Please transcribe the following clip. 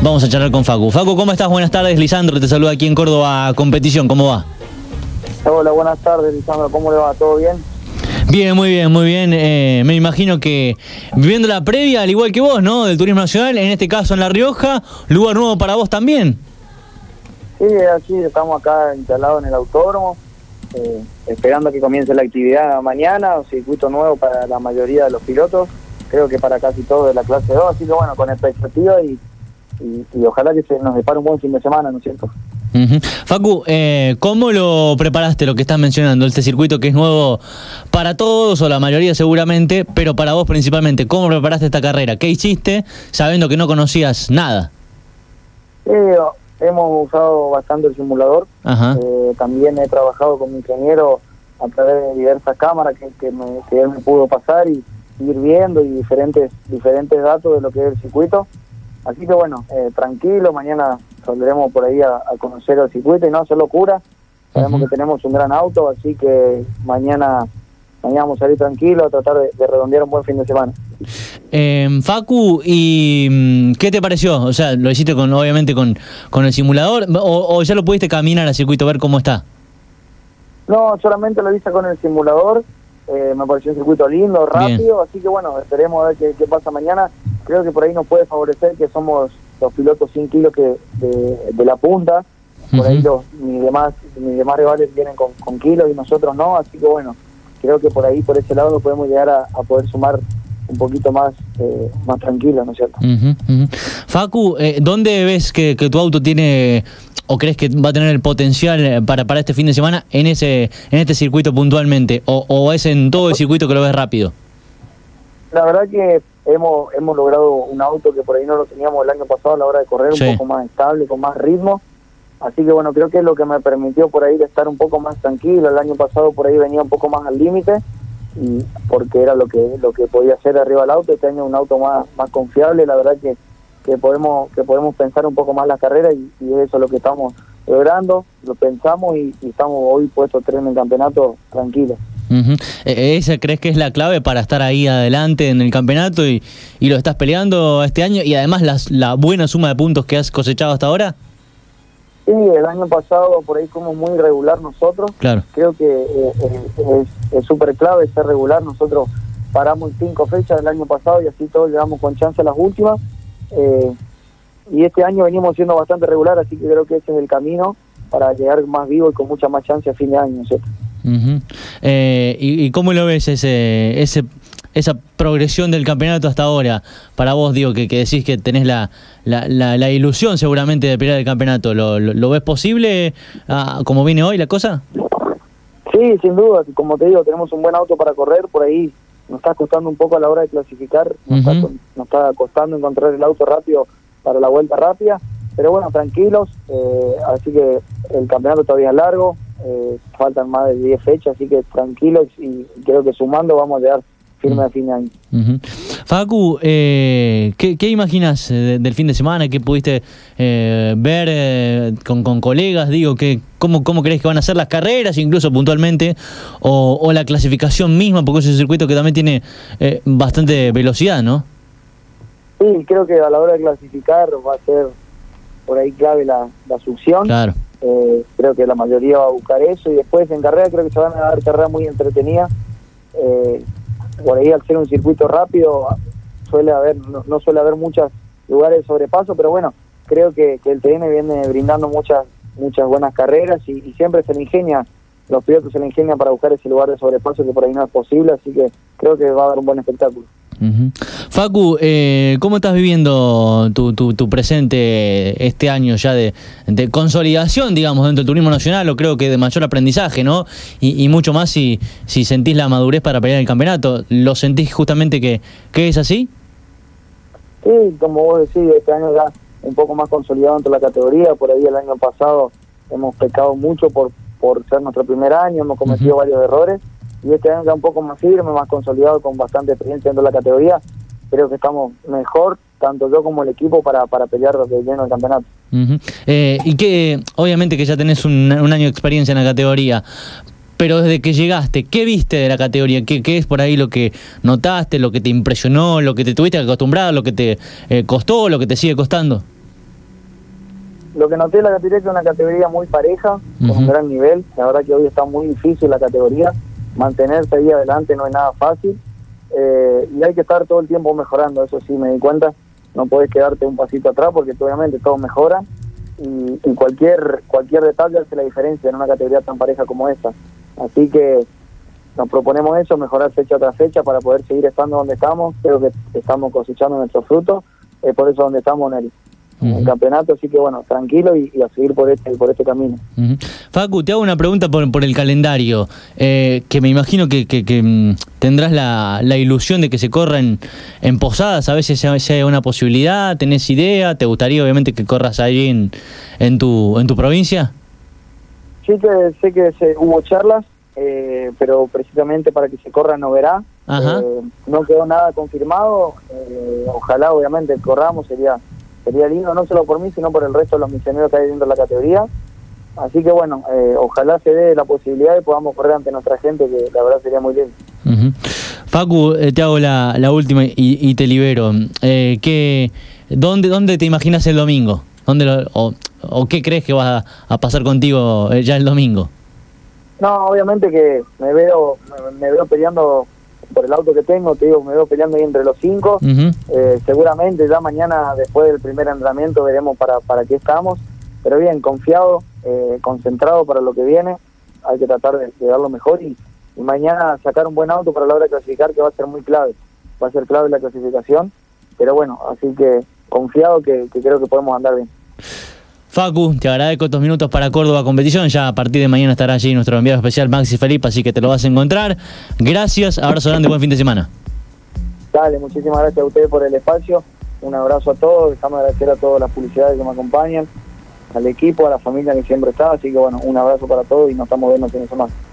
Vamos a charlar con Facu. Facu, ¿cómo estás? Buenas tardes, Lisandro, te saluda aquí en Córdoba Competición, ¿cómo va? Hola, buenas tardes, Lisandro, ¿cómo le va? ¿Todo bien? Bien, muy bien, muy bien. Me imagino que viviendo la previa, al igual que vos, ¿no? Del Turismo Nacional, en este caso en La Rioja, lugar nuevo para vos también. Sí, así estamos acá instalados en el autódromo, esperando a que comience la actividad mañana, un circuito nuevo para la mayoría de los pilotos, creo que para casi todos de la clase 2, así que bueno, con expectativa y ojalá que se nos depare un buen fin de semana, ¿no es cierto? Facu, ¿cómo lo preparaste, lo que estás mencionando, este circuito que es nuevo para todos o la mayoría seguramente, pero para vos principalmente? ¿Cómo preparaste esta carrera? ¿Qué hiciste sabiendo que no conocías nada? Hemos usado bastante el simulador. También he trabajado con mi ingeniero a través de diversas cámaras que él me pudo pasar y ir viendo y diferentes datos de lo que es el circuito. Así que bueno, tranquilo, mañana saldremos por ahí a conocer el circuito y no hacer locura. Sabemos que tenemos un gran auto, así que mañana vamos a salir tranquilos a tratar de redondear un buen fin de semana. Facu, ¿y qué te pareció? O sea, ¿lo hiciste obviamente con el simulador o ya lo pudiste caminar al circuito, ver cómo está? No, solamente lo hice con el simulador. Me pareció un circuito lindo, rápido. Bien. Así que bueno, esperemos a ver qué pasa mañana. Creo que por ahí nos puede favorecer que somos los pilotos 100 kilos de la punta. Por ahí mis demás rivales vienen con kilos y nosotros no. Así que bueno, creo que por ahí, por ese lado, podemos llegar a poder sumar un poquito más tranquilo, ¿no es cierto? Facu, ¿dónde ves que tu auto tiene o crees que va a tener el potencial para este fin de semana en este circuito puntualmente? ¿O es en todo el circuito que lo ves rápido? La verdad que hemos logrado un auto que por ahí no lo teníamos el año pasado a la hora de correr, un poco más estable, con más ritmo. Así que bueno, creo que es lo que me permitió por ahí de estar un poco más tranquilo. El año pasado por ahí venía un poco más al límite, y porque era lo que podía hacer arriba del auto. Este año un auto más confiable. La verdad que podemos pensar un poco más las carreras y eso es lo que estamos logrando. Lo pensamos y estamos hoy puestos 3 en el campeonato tranquilos. ¿Esa crees que es la clave para estar ahí adelante en el campeonato y lo estás peleando este año? Y además la buena suma de puntos que has cosechado hasta ahora. Sí, el año pasado por ahí fuimos muy irregular nosotros. Claro. Creo que es súper clave ser regular. Nosotros paramos en 5 fechas del año pasado y así todos llegamos con chance a las últimas. Y este año venimos siendo bastante regular, así que creo que ese es el camino para llegar más vivo y con mucha más chance a fin de año, ¿cierto? ¿Y cómo lo ves esa progresión del campeonato hasta ahora? Para vos, digo, que decís que tenés la ilusión seguramente de pelear el campeonato. ¿Lo ves posible como viene hoy la cosa? Sí, sin duda. Como te digo, tenemos un buen auto para correr. Por ahí nos está costando un poco a la hora de clasificar. Nos está costando encontrar el auto rápido para la vuelta rápida. Pero bueno, tranquilos. Así que el campeonato todavía es largo. Faltan más de 10 fechas, así que tranquilos y creo que sumando vamos a llegar firme a fin de año. Facu, ¿qué imaginas del fin de semana? ¿Qué pudiste ver con colegas? Digo, ¿cómo crees que van a ser las carreras, incluso puntualmente, o la clasificación misma? Porque es un circuito que también tiene bastante velocidad, ¿no? Sí, creo que a la hora de clasificar va a ser por ahí clave la succión. Claro. Creo que la mayoría va a buscar eso y después en carrera creo que se van a dar carreras muy entretenidas. Por ahí al ser un circuito rápido no suele haber muchos lugares de sobrepaso, pero bueno, creo que el TN viene brindando muchas buenas carreras y siempre los pilotos se le ingenian para buscar ese lugar de sobrepaso que por ahí no es posible, así que creo que va a dar un buen espectáculo. Facu, ¿cómo estás viviendo tu presente este año ya de consolidación, digamos, dentro del turismo nacional, o creo que de mayor aprendizaje, ¿no? Y mucho más si sentís la madurez para pelear el campeonato. ¿Lo sentís justamente que es así? Sí, como vos decís, este año ya un poco más consolidado dentro de la categoría. Por ahí el año pasado hemos pecado mucho por ser nuestro primer año, hemos cometido varios errores. Y este año ya un poco más firme, más consolidado, con bastante experiencia dentro de la categoría. Creo que estamos mejor, tanto yo como el equipo, para pelear de lleno el campeonato. Y que obviamente que ya tenés un año de experiencia en la categoría, pero desde que llegaste, ¿qué viste de la categoría? ¿Qué es por ahí lo que notaste, lo que te impresionó, lo que te tuviste que acostumbrar, lo que te costó, lo que te sigue costando? lo que noté de la categoría es que es una categoría muy pareja, con un gran nivel. La verdad que hoy está muy difícil la categoría, mantenerse ahí adelante no es nada fácil, y hay que estar todo el tiempo mejorando, eso sí me di cuenta. No podés quedarte un pasito atrás porque obviamente todos mejoran, y cualquier detalle hace la diferencia en una categoría tan pareja como esta. Así que nos proponemos eso, mejorar fecha tras fecha para poder seguir estando donde estamos. Creo que estamos cosechando nuestros frutos, por eso donde estamos en el campeonato. Así que bueno, tranquilo y a seguir por este camino. Facu, te hago una pregunta por el calendario, que me imagino que tendrás la ilusión de que se corra en Posadas. A veces si hay una posibilidad, ¿tenés idea? ¿Te gustaría obviamente que corras ahí en tu provincia? Sí, que sé que hubo charlas, pero precisamente para que se corra en Oberá. No quedó nada confirmado. Ojalá obviamente corramos, sería lindo, no solo por mí, sino por el resto de los misioneros que hay dentro de la categoría. Así que bueno, ojalá se dé la posibilidad y podamos correr ante nuestra gente, que la verdad sería muy lindo. Facu, te hago la última y te libero. ¿Dónde te imaginas el domingo? ¿O qué crees que va a pasar contigo ya el domingo? No, obviamente que me veo peleando por el auto que tengo, te digo, me veo peleando ahí entre los 5. Seguramente ya mañana, después del primer entrenamiento, veremos para qué estamos. Pero bien, confiado, concentrado para lo que viene. Hay que tratar de dar lo mejor y mañana sacar un buen auto para la hora de clasificar, que va a ser muy clave. Va a ser clave la clasificación. Pero bueno, así que confiado que creo que podemos andar bien. Facu, te agradezco estos minutos para Córdoba Competición. Ya a partir de mañana estará allí nuestro enviado especial Maxi Felipe, así que te lo vas a encontrar. Gracias, abrazo grande y buen fin de semana. Dale, muchísimas gracias a ustedes por el espacio. Un abrazo a todos, dejamos agradecer a todas las publicidades que me acompañan, al equipo, a la familia que siempre está. Así que bueno, un abrazo para todos y nos estamos viendo en semana.